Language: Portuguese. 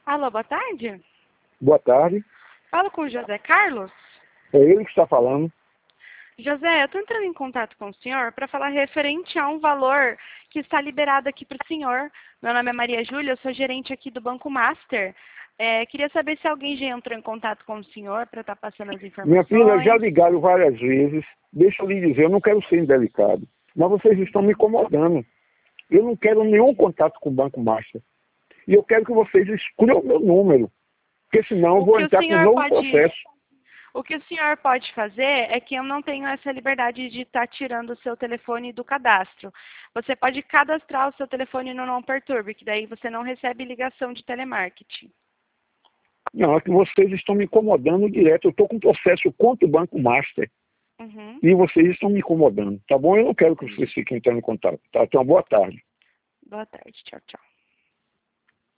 Alô, boa tarde. Boa tarde. Falo com o José Carlos. É ele que está falando. José, eu estou entrando em contato com o senhor para falar referente a um valor que está liberado aqui para o senhor. Meu nome é Maria Júlia, eu sou gerente aqui do Banco Master. Queria saber se alguém já entrou em contato com o senhor para estar passando as Minha informações. filha, já ligaram várias vezes. Deixa eu lhe dizer, eu não quero ser indelicado, mas vocês estão me incomodando. Eu não quero nenhum contato com o Banco Master. E eu quero que vocês excluam o meu número, porque senão eu vou entrar com um novo processo. O que o senhor pode fazer é que eu não tenho essa liberdade de estar tirando o seu telefone do cadastro. Você pode cadastrar o seu telefone no Não Perturbe, que daí você não recebe ligação de telemarketing. Não, é que vocês estão me incomodando direto. Eu estou com um processo contra o Banco Master. Uhum. E vocês estão me incomodando, tá bom? Eu não quero que vocês fiquem entrando em contato, tá? Então, boa tarde. Boa tarde, tchau, tchau.